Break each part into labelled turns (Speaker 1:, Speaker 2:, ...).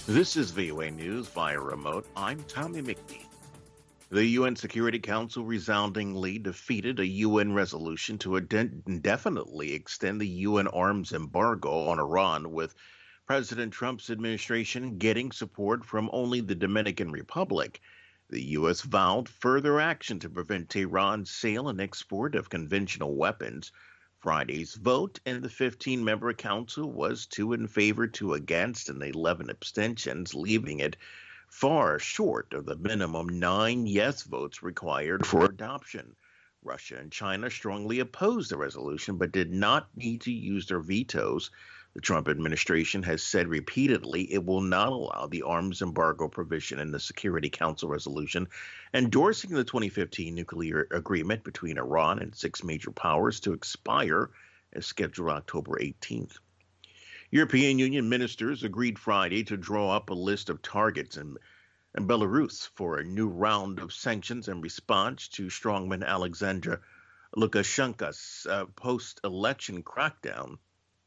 Speaker 1: This is VOA News via remote. I'm Tommy McNeil. The UN Security Council resoundingly defeated a UN resolution to indefinitely extend the UN arms embargo on Iran, with President Trump's administration getting support from only the Dominican Republic. The U.S. vowed further action to prevent Tehran's sale and export of conventional weapons. Friday's vote in the 15-member council was 2 in favor, 2 against, and 11 abstentions, leaving it far short of the minimum 9 yes votes required for adoption. Russia and China strongly opposed the resolution but did not need to use their vetoes. The Trump administration has said repeatedly it will not allow the arms embargo provision in the Security Council resolution, endorsing the 2015 nuclear agreement between Iran and 6 major powers to expire as scheduled October 18th. European Union ministers agreed Friday to draw up a list of targets in Belarus for a new round of sanctions in response to strongman Alexander Lukashenko's post-election crackdown.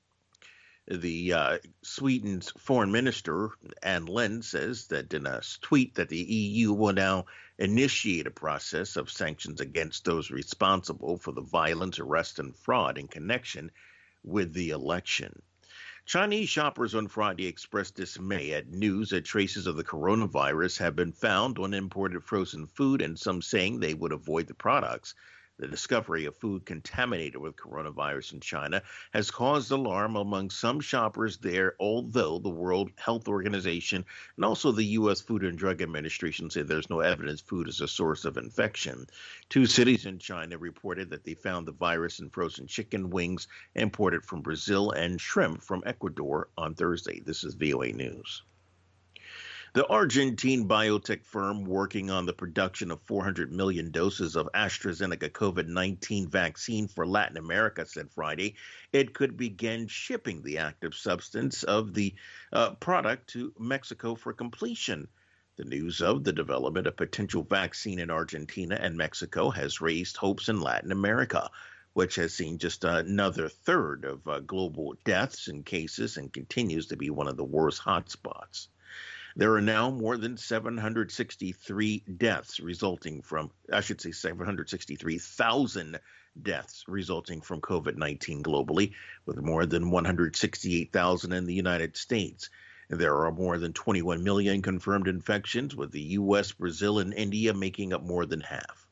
Speaker 1: The Sweden's foreign minister, Ann Lind, says that in a tweet that the EU will now initiate a process of sanctions against those responsible for the violence, arrest, and fraud in connection with the election. Chinese shoppers on Friday expressed dismay at news that traces of the coronavirus have been found on imported frozen food, and some saying they would avoid the products. The discovery of food contaminated with coronavirus in China has caused alarm among some shoppers there, although the World Health Organization and also the U.S. Food and Drug Administration say there's no evidence food is a source of infection. 2 cities in China reported that they found the virus in frozen chicken wings imported from Brazil and shrimp from Ecuador on Thursday. This is VOA News. The Argentine biotech firm working on the production of 400 million doses of AstraZeneca COVID-19 vaccine for Latin America said Friday it could begin shipping the active substance of the product to Mexico for completion. The news of the development of potential vaccine in Argentina and Mexico has raised hopes in Latin America, which has seen just another third of global deaths and cases and continues to be one of the worst hotspots. There are now more than 763 deaths resulting from, 763,000 deaths resulting from COVID-19 globally, with more than 168,000 in the United States. There are more than 21 million confirmed infections, with the U.S., Brazil, and India making up more than half.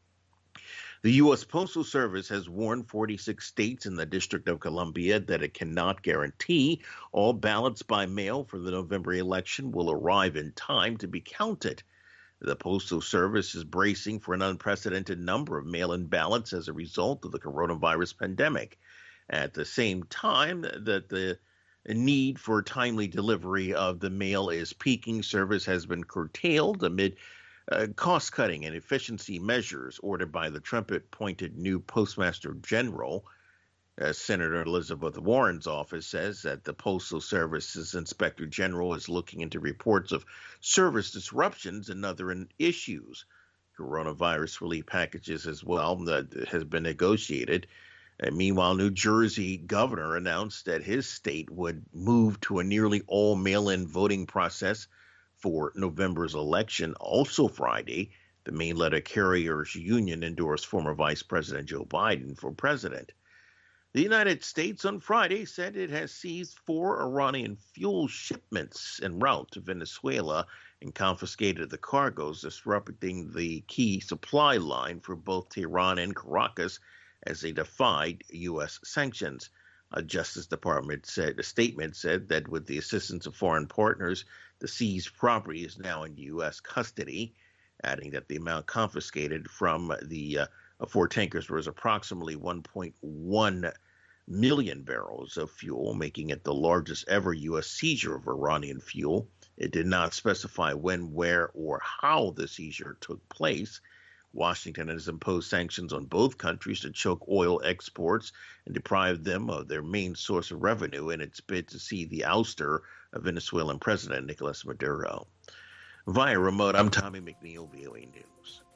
Speaker 1: The U.S. Postal Service has warned 46 states and the District of Columbia that it cannot guarantee all ballots by mail for the November election will arrive in time to be counted. The Postal Service is bracing for an unprecedented number of mail-in ballots as a result of the coronavirus pandemic. At the same time that the need for timely delivery of the mail is peaking, service has been curtailed amid cost-cutting and efficiency measures ordered by the Trump-appointed new Postmaster General. Senator Elizabeth Warren's office says that the Postal Service's Inspector General is looking into reports of service disruptions and other issues. Coronavirus relief packages as well that has been negotiated. Meanwhile, New Jersey governor announced that his state would move to a nearly all mail-in voting process for November's election. Also Friday, the main letter carriers union endorsed former Vice President Joe Biden for president. The United States on Friday said it has seized 4 Iranian fuel shipments en route to Venezuela and confiscated the cargoes, disrupting the key supply line for both Tehran and Caracas as they defied U.S. sanctions. A Justice Department statement said that with the assistance of foreign partners, the seized property is now in U.S. custody, adding that the amount confiscated from the 4 tankers was approximately 1.1 million barrels of fuel, making it the largest ever U.S. seizure of Iranian fuel. It did not specify when, where, or how the seizure took place. Washington has imposed sanctions on both countries to choke oil exports and deprive them of their main source of revenue in its bid to see the ouster of Venezuelan President Nicolas Maduro. Via remote, I'm Tommy McNeil, VOA News.